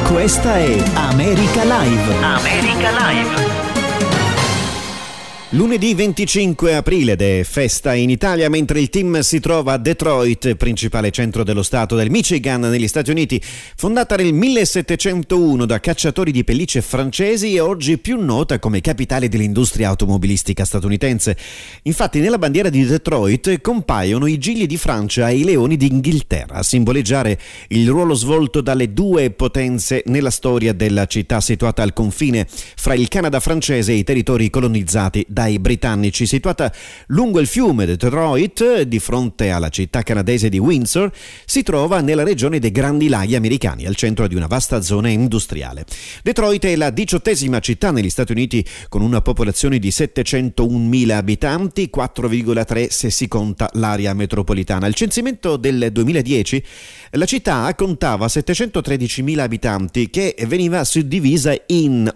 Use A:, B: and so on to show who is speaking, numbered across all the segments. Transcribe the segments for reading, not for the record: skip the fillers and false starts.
A: Questa è America Live.
B: America Live.
A: Lunedì 25 aprile ed è festa in Italia mentre il team si trova a Detroit, principale centro dello stato del Michigan negli Stati Uniti, fondata nel 1701 da cacciatori di pellicce francesi e oggi più nota come capitale dell'industria automobilistica statunitense. Infatti nella bandiera di Detroit compaiono i gigli di Francia e i leoni d'Inghilterra a simboleggiare il ruolo svolto dalle due potenze nella storia della città situata al confine fra il Canada francese e i territori colonizzati dai britannici. Situata lungo il fiume Detroit, di fronte alla città canadese di Windsor, si trova nella regione dei Grandi Laghi americani, al centro di una vasta zona industriale. Detroit è la 18ª città negli Stati Uniti con una popolazione di 701.000 abitanti, 4,3 se si conta l'area metropolitana. Al censimento del 2010 la città contava 713.000 abitanti, che veniva suddivisa in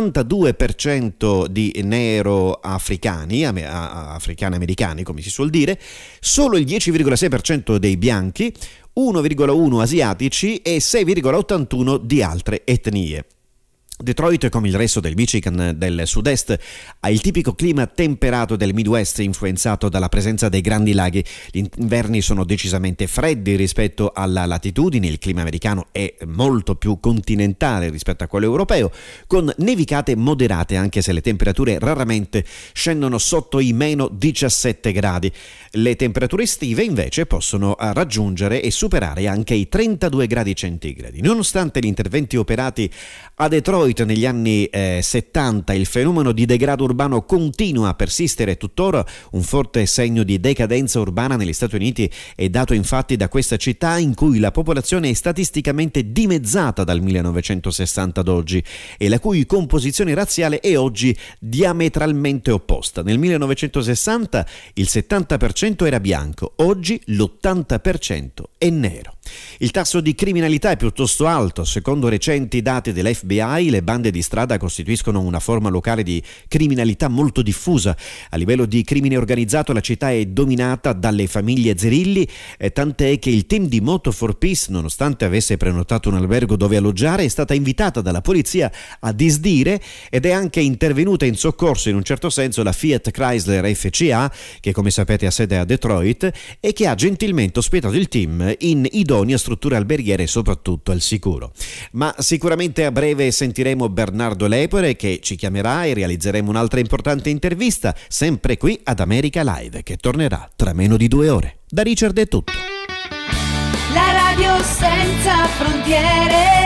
A: 82% di nero africani americani, come si suol dire, solo il 10,6% dei bianchi, 1,1 asiatici e 6,81 di altre etnie. Detroit, come il resto del Michigan del sud-est, ha il tipico clima temperato del Midwest influenzato dalla presenza dei Grandi Laghi. Gli inverni sono decisamente freddi rispetto alla latitudine, il clima americano è molto più continentale rispetto a quello europeo, con nevicate moderate anche se le temperature raramente scendono sotto i meno 17 gradi. Le temperature estive invece possono raggiungere e superare anche i 32 gradi centigradi. Nonostante gli interventi operati a Detroit negli anni 70, il fenomeno di degrado urbano continua a persistere tuttora. Un forte segno di decadenza urbana negli Stati Uniti è dato infatti da questa città, in cui la popolazione è statisticamente dimezzata dal 1960 ad oggi e la cui composizione razziale è oggi diametralmente opposta. Nel 1960 il 70% era bianco, oggi l'80% è nero. Il tasso di criminalità è piuttosto alto. Secondo recenti dati dell'FBI, le bande di strada costituiscono una forma locale di criminalità molto diffusa. A livello di crimine organizzato la città è dominata dalle famiglie Zerilli, tant'è che il team di Moto for Peace, nonostante avesse prenotato un albergo dove alloggiare, è stata invitata dalla polizia a disdire ed è anche intervenuta in soccorso in un certo senso la Fiat Chrysler FCA, che come sapete ha sede a Detroit e che ha gentilmente ospitato il team in idonea strutture alberghiere e soprattutto al sicuro. Ma sicuramente a breve sentiremo Bernardo Lepore, che ci chiamerà e realizzeremo un'altra importante intervista sempre qui ad America Live, che tornerà tra meno di 2 ore. Da Richard è tutto.
C: La radio senza frontiere.